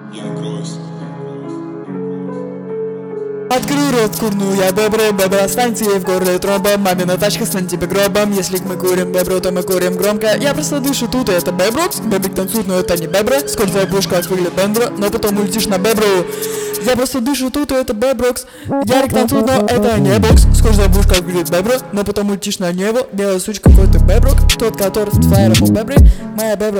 Открой рот, курну я бебры, бебра станции в горле тромбом. Мамина тачка, стань тебе гробом. Если мы курим бебру, то мы курим громко. Я просто дышу тут, и это беброкс. Бебик танцует, но это не бебра. Скоро твоя бушка выглядит бендро, но потом улетишь на бебру. Я просто дышу тут, и это беброкс. Ярик танцует, но это не бокс. Скоро твоя бушка выглядит бебра, но потом улетишь на него. Белая сучка, какой-то беброк. Тот, который с фаером у бебры. Моя бебра.